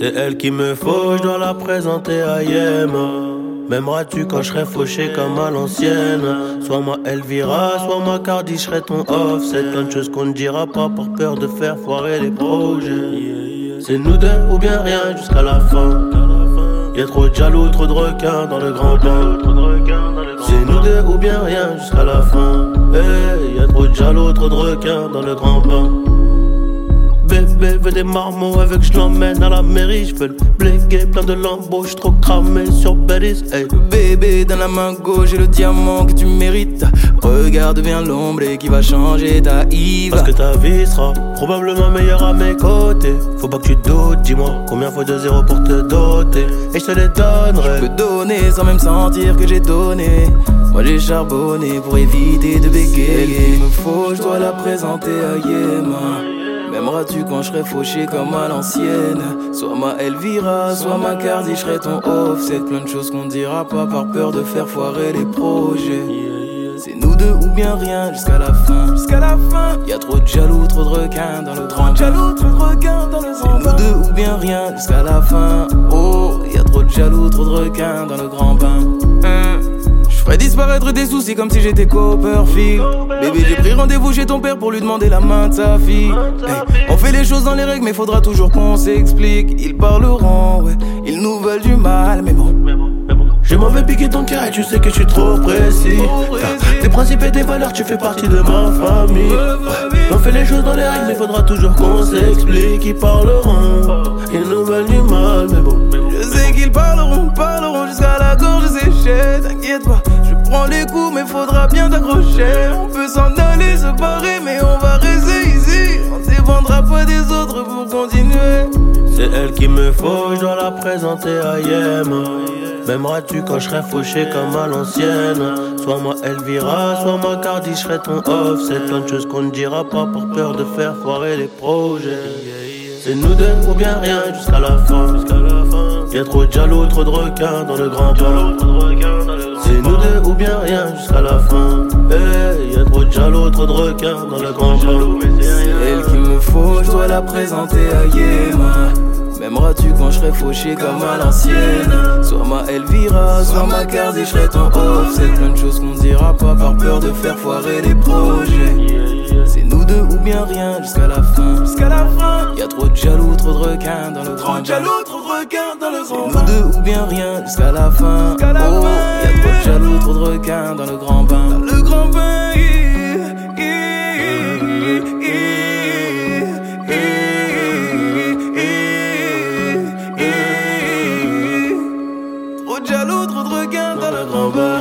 C'est elle qu'il me faut, je dois la présenter à Yema. M'aimeras-tu quand je serai fauché comme à l'ancienne? Soit ma Elvira, soit ma Cardi, je serai ton offset. Plein de choses qu'on ne dira pas par peur de faire foirer les projets. C'est nous deux ou bien rien jusqu'à la fin. Y'a trop de jaloux, trop de requins dans le grand bain. C'est nous deux ou bien rien jusqu'à la fin. Hey, y'a trop de jaloux, trop de requins dans le grand bain. Bébé veut des marmots avec je l'emmène à la mairie. Je veux le bléguer, plein de lambeaux, j'suis trop cramé sur Bellis. Hey. Bébé dans la main gauche j'ai le diamant que tu mérites. Regarde bien l'ombre et qui va changer ta Yves. Parce que ta vie sera probablement meilleure à mes côtés. Faut pas que tu doutes, dis-moi combien faut de zéros pour te doter. Et je te les donnerai. Je peux donner sans même sentir que j'ai donné. Moi j'ai charbonné pour éviter de bégayer. Il me faut, je dois la présenter à Yema. M'aimeras-tu quand je serai fauché comme à l'ancienne? Soit ma Elvira, soit ma Cardi, je serai ton offset. Plein de choses qu'on dira pas par peur de faire foirer les projets. C'est nous deux ou bien rien jusqu'à la fin. Jusqu'à la fin. Y'a trop de jaloux, trop de requins dans le grand jaloux, trop de requins dans le grand. C'est nous deux ou bien rien jusqu'à la fin. Oh, y'a trop de jaloux, trop de requins dans le grand bain. Je ferais disparaître des soucis comme si j'étais Copperfield. Bébé j'ai pris rendez-vous chez ton père pour lui demander la main de sa fille. Hey, on fait les choses dans les règles mais faudra toujours qu'on s'explique. Ils parleront, ouais, ils nous veulent du mal mais bon. Je m'en vais piquer ton cœur et tu sais que je suis trop précis. Tes principes et tes valeurs, tu fais partie de ma famille. On fait les choses dans les règles mais faudra toujours qu'on s'explique. Ils parleront, ils nous veulent du mal mais bon. Je sais qu'ils parleront jusqu'à la gorge séchée. T'inquiète pas, je prends les coups mais faudra bien t'accrocher. On peut s'en aller, se barrer mais on va rester ici. On dépendra pas des autres pour continuer. C'est elle qu'il me faut, je dois la présenter à Yema. M'aimeras-tu quand je serai fauché comme à l'ancienne? Soit ma Elvira, soit ma Cardi, je serai ton offset. Plein de choses qu'on ne dira pas par peur de faire foirer les projets. C'est nous deux ou bien rien jusqu'à la fin. Y'a trop de jaloux, trop de requins dans le grand bain. C'est nous deux ou bien rien jusqu'à la fin. Hey, y'a trop de jaloux, trop de requins dans le grand bain. C'est elle qu'il me faut, je dois la présenter à Yema. M'aimeras-tu quand je serai fauché comme à l'ancienne? Soit ma Elvira, soit ma Cardi, je serai ton offset. Plein de choses qu'on dira pas par peur de faire foirer les projets. C'est nous deux ou bien rien jusqu'à la fin. Jusqu'à la fin. Y'a trop de jaloux, trop de requins dans le grand jaloux, trop de requins dans le grand. C'est nous deux ou bien rien jusqu'à la fin. Oh, y'a trop de jaloux, trop de requins dans le grand bain. Dans le grand bain. Trop de jaloux, trop de requins dans le grand bain.